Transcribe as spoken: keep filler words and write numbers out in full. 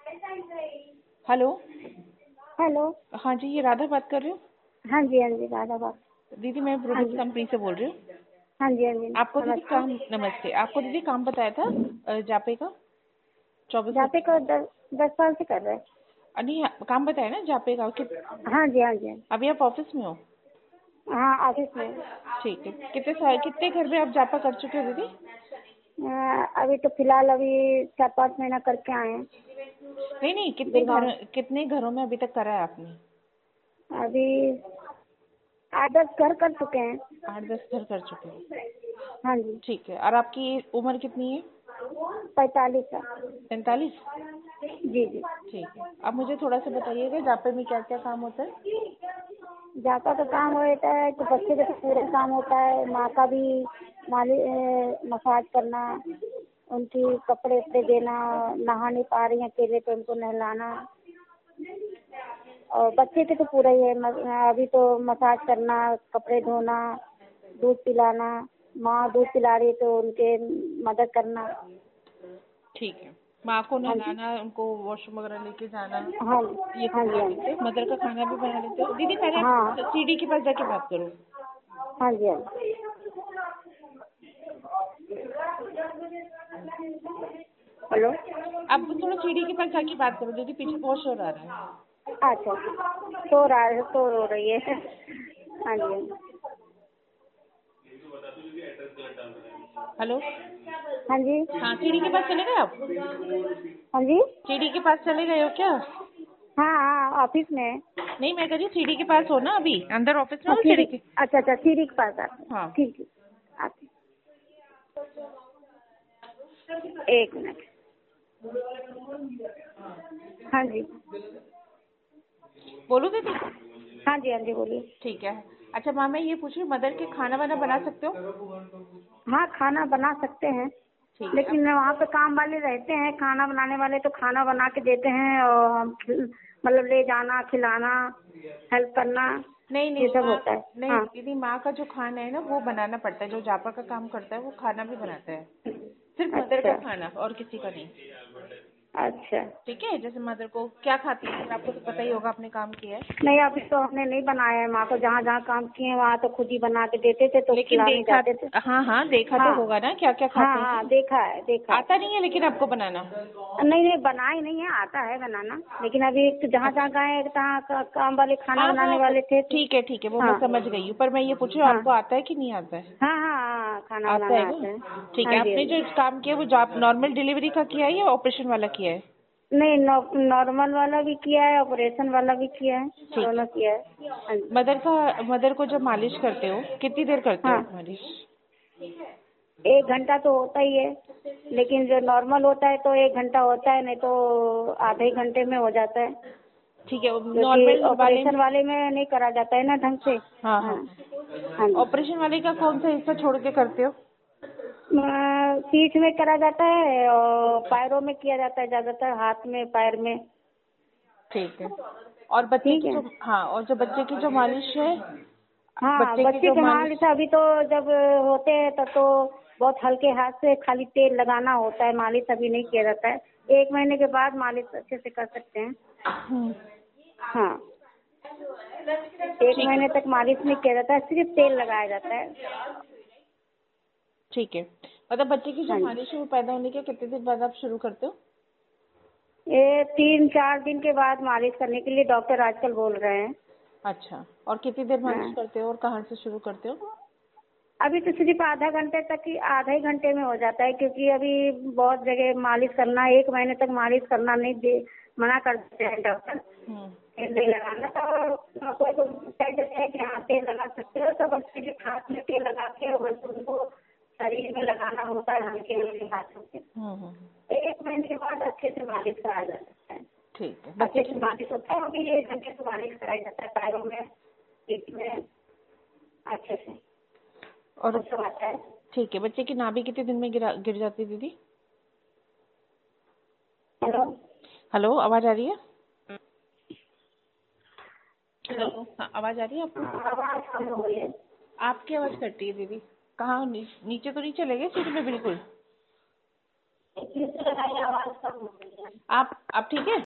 Hello. Hello. हाँ जी, ये राधा बात कर रही हूँ। हाँ जी हाँ जी राधा बात। दीदी मैं हाँ प्रोडक्ट जी कंपनी से बोल रही हूँ। हाँ जी हाँ जी आपको दीदी नमस्ते। काम नमस्ते आपको दीदी काम बताया था अ, जापे का चौबीस जाते घंटे को दस दस साल से कर रहे हैं। अ, नहीं काम बताया ना जापे का कि हाँ जी हाँ जी अभी आप ऑफिस में हो? हाँ ऑफिस में। ठीक है। कितने साल कितने घर में आप जापा कर चुके हो दीदी? अ, अभी तो फिलहाल अभी चार पाँच महीना करके आए हैं नहीं नहीं, कितने घर गुड़गांव। कितने घरों में अभी तक करा है आपने? अभी आठ दस घर कर चुके हैं। आठ दस घर कर चुके हो। हाँ जी। ठीक है। और आपकी उम्र कितनी है? पैंतालीस साल। पैंतालीस। जी जी। ठीक है। अब मुझे थोड़ा सा बताइएगा जापे में क्या क्या काम होता है? जाता तो काम होता है कि बच्चे का तो पूरा काम होता है, माँ का भी माली मसाज करना, उनकी कपड़े उपड़े देना, नहा नहीं पा रही हैं अकेले तो उनको नहलाना, और बच्चे के तो पूरा ही है। म- अभी तो मसाज करना, कपड़े धोना, दूध पिलाना, माँ दूध पिला रही है तो उनके मदद करना। ठीक है। माँ को हाँ जी नहलाना, उनको वॉशरूम वगैरह लेके जाना, हाँ ये हाँ सब जी कर हाँ लेते हो? जी मदर का खाना भी बना लेते हो? दीदी पहले हाँ आप सीढ़ी के पास जाके बात करो। हाँ जी हाँ जी। हेलो। आप थोड़ा सीढ़ी के पास जाके बात करो दीदी, पीछे बहुत शोर आ रहा है। अच्छा सो रहा है, सो रो रही है। हाँ जी हेलो। हाँ जी हाँ, सीढ़ी के पास चले गए आप? हाँ जी। सीढ़ी के पास चले गए हो क्या? हाँ हाँ ऑफिस में है। नहीं, मैं कह रही हूँ सीढ़ी के पास हो ना, अभी अंदर ऑफिस में और हो सीढ़ी सीढ़ी, के? अच्छा अच्छा सीढ़ी के पास आते हैं। हाँ। ठीक है आते हैं। एक मिनट। हाँ जी बोलो दीदी। हाँ जी हाँ जी बोलिए। ठीक है। अच्छा माँ, मैं ये पूछ रही हूँ, मदर के खाना वाना बना सकते हो? हाँ खाना बना सकते हैं, ठीक है। लेकिन वहाँ पे काम वाले रहते हैं, खाना बनाने वाले तो खाना बना के देते हैं, और हम खिल- मतलब ले जाना, खिलाना, हेल्प करना, नहीं ये नहीं सब माँ, होता है। नहीं हाँ दीदी, माँ का जो खाना है ना वो बनाना पड़ता है। जो जापा का काम करता है वो खाना भी बनाता है, सिर्फ मदर का अच्छा खाना और किसी का नहीं। अच्छा। ठीक है। जैसे मदर को क्या खाती है, फिर आपको तो पता ही होगा, आपने काम किया है। नहीं अभी तो हमने नहीं बनाया है, माँ को जहाँ जहाँ काम किए हैं वहाँ तो खुद ही बना के देते थे तो लेकिन खिलाने देखा, जाते थे। हाँ हाँ देखा तो हाँ होगा ना क्या क्या हाँ खाते हाँ हैं। देखा है देखा है। आता नहीं है लेकिन आपको बनाना? नहीं नहीं बनाए नहीं है, आता है बनाना, लेकिन अभी तो जहाँ जहाँ अच्छा। गए तहाँ का, काम वाले खाना हाँ बनाने हाँ वो- वाले थे तो। ठीक है ठीक है, वो मैं हाँ समझ गई हूँ, पर मैं ये पूछ रही हूँ हाँ आपको आता है कि नहीं आता है? हाँ हाँ हाँ खाना आता है बनाना आता है। ना? ठीक हाँ है। जी हाँ आपने जो जी। काम किया वो जॉब नॉर्मल डिलीवरी का किया है या ऑपरेशन वाला किया है? नहीं नॉर्मल वाला भी किया है, ऑपरेशन वाला भी किया है, ठीक दोनों है। किया है। हाँ जी मदर का मदर को जब मालिश करते हो कितनी देर करते हो हाँ मालिश? एक घंटा तो होता ही है, लेकिन जो नॉर्मल होता है तो एक घंटा होता है, नहीं तो आधे घंटे में हो जाता है, ठीक है। क्योंकि नॉर्मल वाले ऑपरेशन वाले में नहीं करा जाता है ना ढंग से। हाँ हाँ हाँ हाँ हाँ। जी। ऑपरेशन वाले का कौन सा हिस्सा छोड़ के करते हो? अ, पीठ में करा जाता है और पैरों में किया जाता है, ज्यादातर हाथ में पैर में। ठीक है। और बच्चे ठीक की है। जो हाँ, और जो बच्चे की जो मालिश है, हाँ बच्चे की बच्चे जो के मालिश मालिश। अभी तो जब होते हैं तब तो बहुत हल्के हाथ से खाली तेल लगाना होता है, मालिश अभी नहीं किया जाता है। एक महीने के बाद मालिश अच्छे से कर सकते हैं। हम्म, हाँ एक ठीक महीने है तक मालिश नहीं किया जाता है, सिर्फ तेल लगाया जाता है। ठीक है। मतलब बच्चे की जो हाँ जी। मालिश है वो पैदा होने के कितने दिन बाद आप शुरू करते हो? ये तीन चार दिन के बाद मालिश करने के लिए डॉक्टर आजकल बोल रहे हैं। अच्छा। और कितनी देर मालिश हाँ करते हो और कहाँ से शुरू करते हो? अभी तो सिर्फ आधा घंटे तक ही, आधे घंटे में हो जाता है, क्योंकि अभी बहुत जगह मालिश करना, एक महीने तक मालिश करना नहीं दे, मना कर देते हैं डॉक्टर, हम्म। तेल नहीं लगाना। तो कोई को कह देते हैं कि हाँ तेल लगा सकते हो, तो बच्चे के हाथ में तेल लगा के और उनको शरीर में लगाना होता है हल्के हल्के हाथों से। हम्म हम्म, एक महीने के बाद अच्छे से मालिश कराया जा सकता है। ठीक है। बच्चे अच्छे की से मालिश होता है, अभी एक घंटे से मालिश कराया जाता है पैरों में, पीठ में, अच्छे से और वो सब आता है। ठीक है। बच्चे की नाभि कितने दिन में गिरा गिर जाती है दीदी? हेलो हेलो, आवाज आ रही है? हेलो। हेलो, हाँ आवाज आ रही है आपको? आवाज कम हो गई है। आपकी आवाज कटती है दीदी। कहाँ नी, नीचे तो नहीं चले गए सीट में बिल्कुल? नीचे लगाई, आवाज कम हो गई है। आप आप ठीक है?